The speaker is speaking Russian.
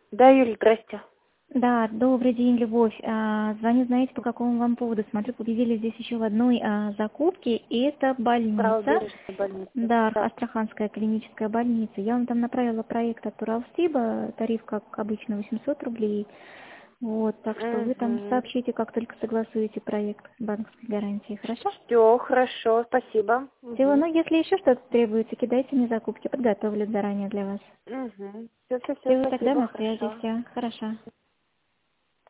Да, Юль, здрасте. Да, добрый день, Любовь. Звоню, знаете, по какому вам поводу? Смотрю, победили здесь еще в одной закупке, и это больница. Правобережная больница. Да, Да. Астраханская клиническая больница. Я вам там направила проект от Туралстиба, тариф, как обычно, 800 рублей. Вот, так что вы там Угу. сообщите, как только согласуете проект банковской гарантии, хорошо? Все, хорошо, спасибо. Всего, Угу. ну, если еще что-то требуется, кидайте мне закупки, подготовлю заранее для вас. Угу. Все, Всего тогда спасибо, на связи, хорошо. все, хорошо.